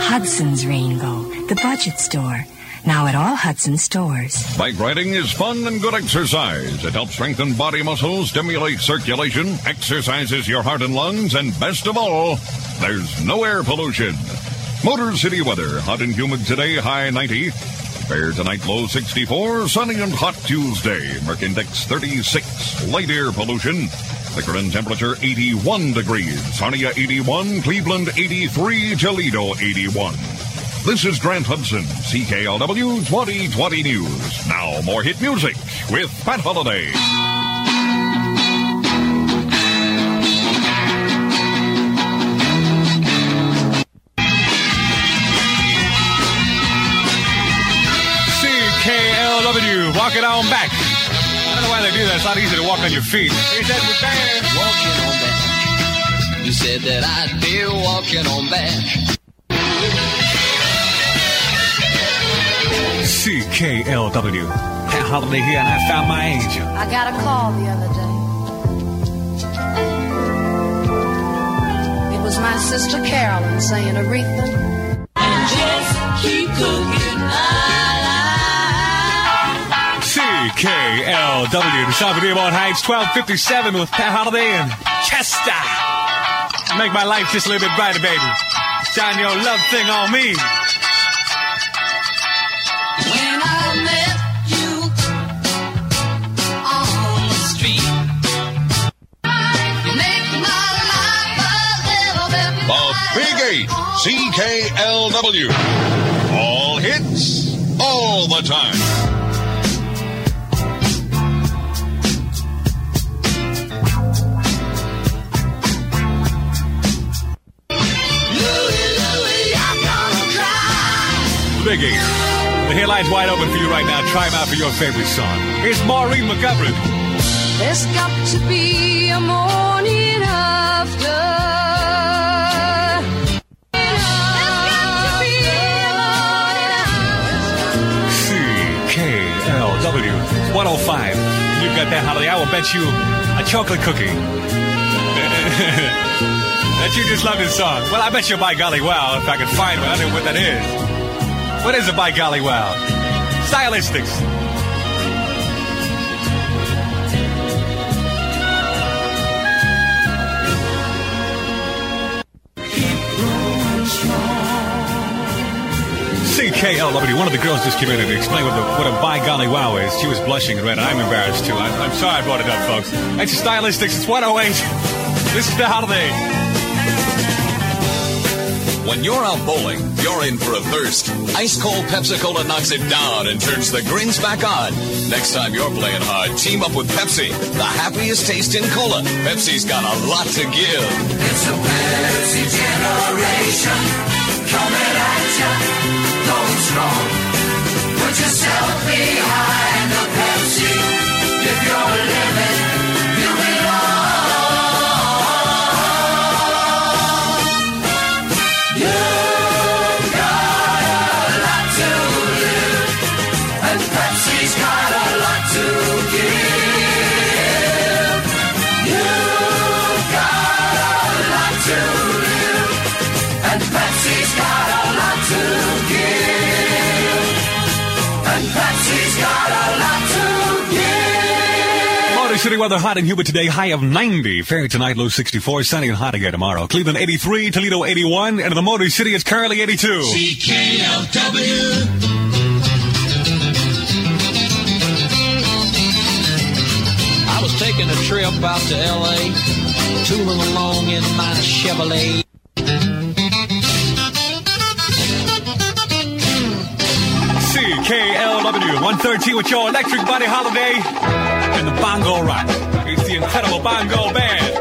Hudson's Rainbow, the budget store. Now at all Hudson stores. Bike riding is fun and good exercise. It helps strengthen body muscles, stimulate circulation, exercises your heart and lungs, and best of all, there's no air pollution. Motor City weather, hot and humid today, high 90. Fair tonight, low 64. Sunny and hot Tuesday. Merc-Index 36. Light air pollution. The current temperature 81 degrees. Sarnia 81. Cleveland 83. Toledo 81. This is Grant Hudson, CKLW 2020 News. Now, more hit music with Pat Holliday. CKLW, walk it on back. I don't know why they do that. It's not easy to walk on your feet. He said we're back. Walking on back. You said that I'd be walking on back. CKLW. Pat Holliday here, and I found my angel. I got a call the other day. It was my sister Carolyn saying, Aretha, and just keep cooking. CKLW, the South of Dearborn Heights, 1257 with Pat Holliday and Chester. Make my life just a little bit brighter, baby. Shine your love thing on me. When I met you on the street, you make my life a little bit The Big 8, CKLW. All hits, all the time. Big 8. The headline's wide open for you right now. Try them out for your favorite song. Here's Maureen McGovern. There's got to be a morning after. CKLW 105. You've got that holiday. I will bet you a chocolate cookie. That you just love this song. Well, I bet you by golly wow if I can find one. I don't know what that is. What is it by golly wow? Stylistics. CKLW. One of the girls just came in and explained what a by golly wow is. She was blushing and red. I'm embarrassed too. I'm sorry I brought it up, folks. It's Stylistics. It's 108. This is the holiday. When you're out bowling, you're in for a thirst. Ice-cold Pepsi-Cola knocks it down and turns the grins back on. Next time you're playing hard, team up with Pepsi, the happiest taste in cola. Pepsi's got a lot to give. It's a Pepsi generation coming at ya, going strong. Put yourself behind the Pepsi. If you're living, you belong. Pepsi's got a lot to give. You've got a lot to live. And Pepsi's got a lot to give. And Pepsi's got a lot to give. Motor City weather hot and humid today. High of 90. Fair tonight, low 64. Sunny and hot again tomorrow. Cleveland 83. Toledo 81. And in the Motor City, it's currently 82. CKLW. I was taking a trip out to L.A., tooling along in my Chevrolet. CKLW 113 with your electric body holiday and the Bongo Rock. It's the incredible Bongo Band.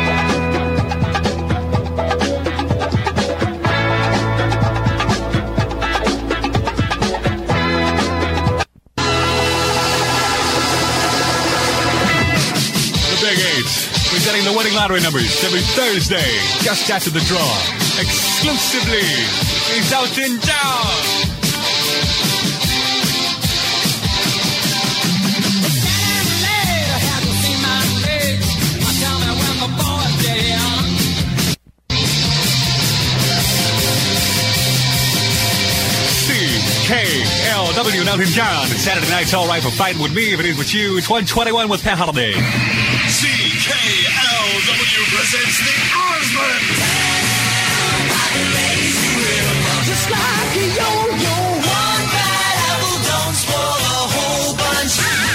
Presenting the winning lottery numbers every Thursday, just after the draw. Exclusively, he's out in town. CKLW, Elton John. It's Saturday night's all right for fighting with me if it is with you. It's 121 with Pat Holiday. CKLW presents the Osmond. Just like a yo-yo, one bad apple don't spoil a whole bunch.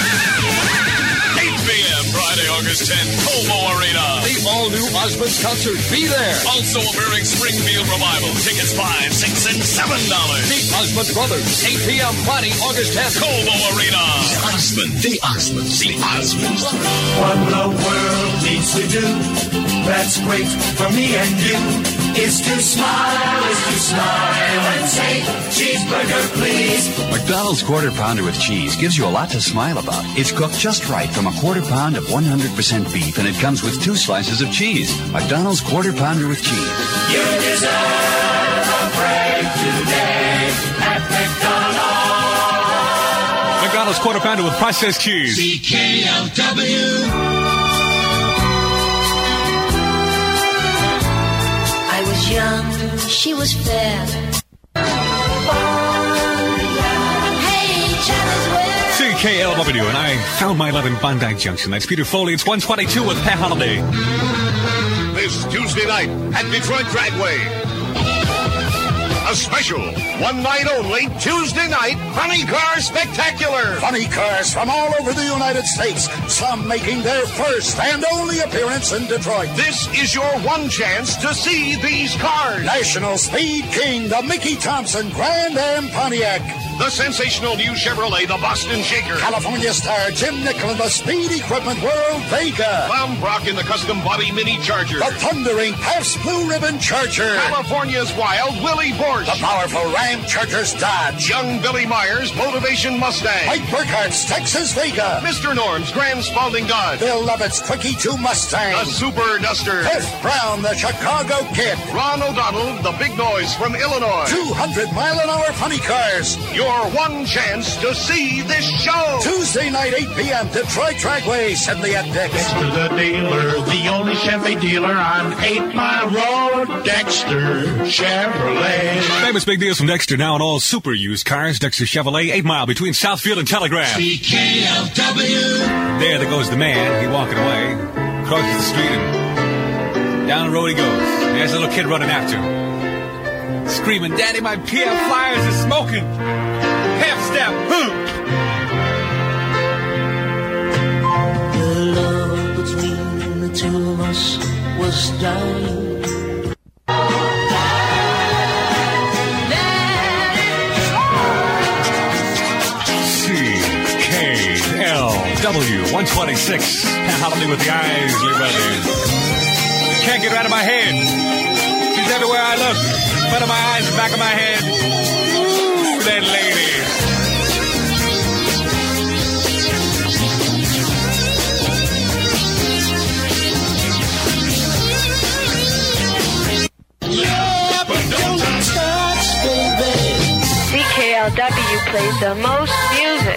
8 p.m. Friday, August 10th, Como Arena. The all-new Osmonds concert. Be there. Also appearing Springfield Revival. Tickets $5, $6, and $7. The Osmond Brothers. 8 p.m. Friday, August 10th. Como Arena. The Osmonds. What the world needs to do, that's great for me and you, is to smile and say, cheeseburger, please. McDonald's Quarter Pounder with cheese gives you a lot to smile about. It's cooked just right from a quarter pound of 100% beef, and it comes with 2 slices of cheese. McDonald's Quarter Pounder with cheese. You deserve a break today at McDonald's. McDonald's Quarter Pounder with processed cheese. CKLW. I was young, she was fair. CKLW, and I found my love in Bondi Junction. That's Peter Foley. It's 122 with Pat Holiday. This Tuesday night at Detroit Dragway. A special, one night only, Tuesday night, Funny Car Spectacular. Funny cars from all over the United States, some making their first and only appearance in Detroit. This is your one chance to see these cars. National Speed King, the Mickey Thompson Grand Am Pontiac. The sensational new Chevrolet, the Boston Shaker. California star Jim Nickel, the Speed Equipment World Vega. Tom Brock in the custom body Mini Charger. The thundering Pabst Blue Ribbon Charger. California's wild Willie Borscht. The powerful Ram Chargers Dodge. Young Billy Myers Motivation Mustang. Mike Burkhart's Texas Vega. Mr. Norm's Grand Spalding Dodge. Bill Lovett's Quickie 2 Mustang. The Super Duster. Cliff Brown, the Chicago Kid. Ron O'Donnell, the Big Noise from Illinois. 200-mile-an-hour funny cars. Your one chance to see this show. Tuesday night, 8 p.m., Detroit Dragway, Sedley at Dix. Dexter the dealer, the only Chevy dealer on 8 Mile Road. Dexter Chevrolet. Famous big deals from Dexter now on all super used cars. Dexter Chevrolet, 8 Mile between Southfield and Telegraph. CKLW. There goes the man. He walking away. Crosses the street and down the road he goes. There's a little kid running after him. Screaming, Daddy, my PF Flyers is smoking. Half step. The love between the two of us was dying. CKLW 126. Pat Holiday with the Isley Brothers. Can't get her out of my head. She's everywhere I look. Front of my eyes, back of my head. Ooh, that lady. Yeah, but don't touch, baby. CKLW plays the most music.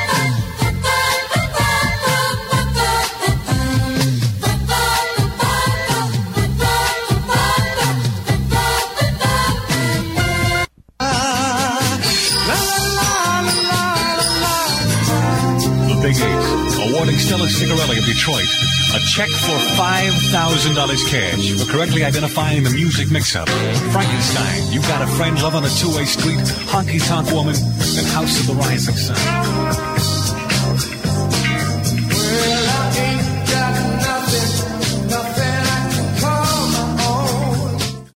Big 8, awarding Stella Cigarelli of Detroit a check for $5,000 cash for correctly identifying the music mix-up. Frankenstein, You Got a Friend, Love on a Two-Way Street, Honky Tonk Woman, and House of the Rising Sun.